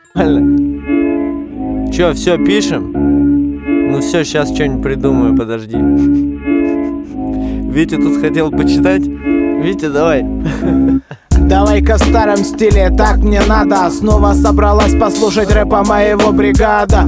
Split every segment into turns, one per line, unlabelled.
Чё, все, пишем? Ну все, сейчас что-нибудь придумаю, подожди. Витя тут хотел почитать. Витя, давай.
Давай-ка в старом стиле, так мне надо. Снова собралась послушать рэпа моего бригада.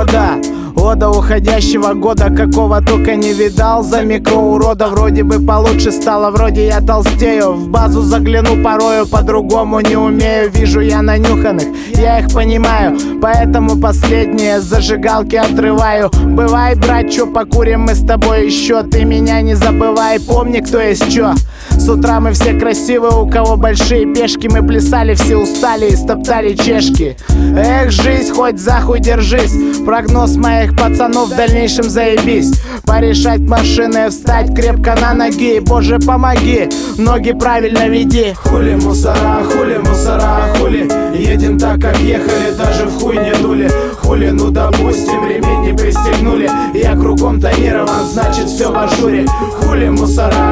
Ода уходящего года, какого только не видал. За микроурода вроде бы получше стало, вроде я толстею. В базу загляну порою, по-другому не умею. Вижу я нанюханных, я их понимаю, поэтому последние зажигалки отрываю. Бывай, брат, чё, покурим мы с тобой еще. Ты меня не забывай, помни, кто есть чё. С утра мы все красивые, у кого большие пешки. Мы плясали, все устали и стоптали чешки. Эх, жизнь, хоть захуй держись. Прогноз моих пацанов в дальнейшем заебись. Порешать машины, встать крепко на ноги. Боже, помоги, ноги правильно веди.
Хули мусора, хули. Едем так, как ехали, даже в хуй не дули. Хули, ну допустим, ремень не пристегнули. Я кругом тонирован, значит все в ажуре. Хули мусора,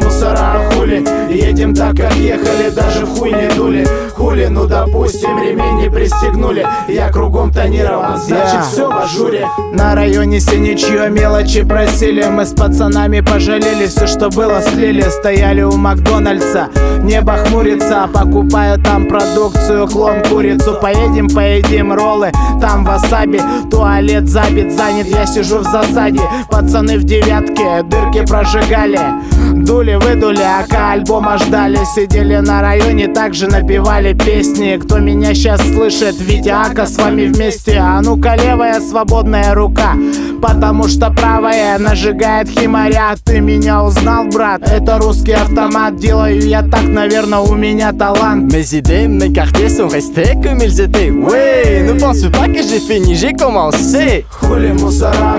хули. Едем так, как ехали, даже в хуй не дули. Хули, ну допустим, ремень не пристегнули. Я кругом тонирован, значит все в ажуре.
На районе Синичье мелочи просили. Мы с пацанами пожалели, все, что было, слили. Стояли у Макдональдса, небо хмурится. Покупаю там продукцию, клон, курицу. Поедим роллы, там васаби. Туалет забит, занят, я сижу в засаде. Пацаны в девятке дырки прожигали. Дули, выдули, ака альбома ждали. Сидели на районе, также напевали песни. Кто меня сейчас слышит, Витя, Ака, с вами вместе. А ну-ка, левая свободная рука, потому что правая нажигает химаря. Ты меня узнал, брат? Это русский автомат. Делаю я так, наверное, у меня талант.
Mes idées, mes quartiers sont restés comme ils étaient. Ouais, ne pense pas que j'ai fini, j'ai commencé.
Хули мусора,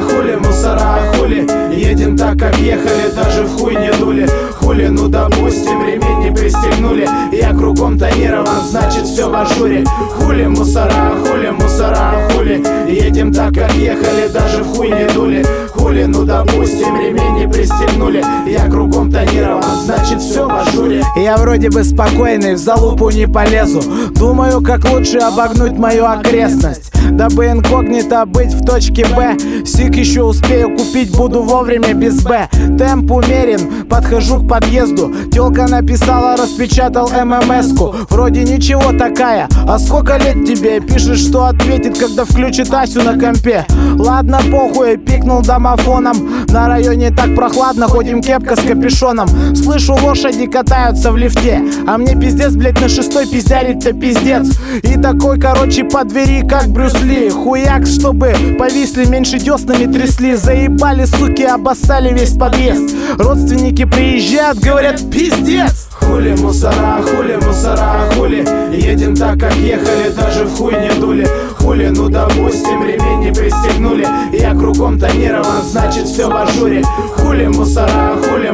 хули. Едем так, как ехали, даже в хуй не дули. Хули, ну допустим, ремень не пристегнули. Я кругом тонирован, значит все в ажуре. Хули мусора, хули. Едем так, как ехали, даже в хуй не дули. Хули, ну допустим, ремень не пристегнули. Я кругом тонирован, значит все в ажуре.
Я вроде бы спокойный, в залупу не полезу. Думаю, как лучше обогнуть мою окрестность, дабы инкогнито быть в точке Б. Сик еще успею купить, буду вовремя без Б. Темп умерен, подхожу к подъезду. Тёлка написала, распечатал ММС-ку. Вроде ничего такая, а сколько лет тебе? Пишет, что ответит, когда включит Асю на компе. Ладно, похуй, пикнул домофоном. На районе так прохладно, ходим кепка с капюшоном. Слышу, лошади катаются в лифте, а мне пиздец, блять, на шестой пиздярить-то пиздец. И такой, короче, по двери, как Брюс Ли. Хуяк, чтобы повисли, меньше деснами трясли. Заебали, суки, обоссали весь подъезд. Родственники приезжают, говорят, пиздец.
Хули мусора, хули. Едем так, как ехали, даже в хуй не дули. Хули, ну допустим, ремень не пристегнули. Я кругом тонирован, значит все в ажуре. Хули мусора,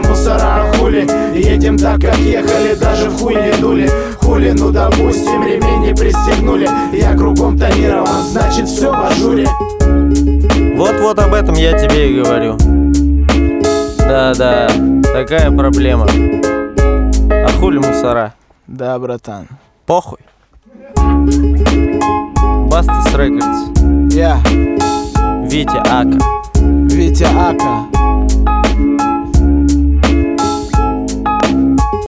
хули. Едем так, как ехали, даже в хуй не дули. Хули, ну допустим, ремень не пристегнули. Я кругом тонирован, значит все в ажуре.
Вот об этом я тебе и говорю. Да, такая проблема. А хули мусора?
Да, братан.
Похуй. Бастас Рекордс.
Я
Витя Ака.
Витя Ака.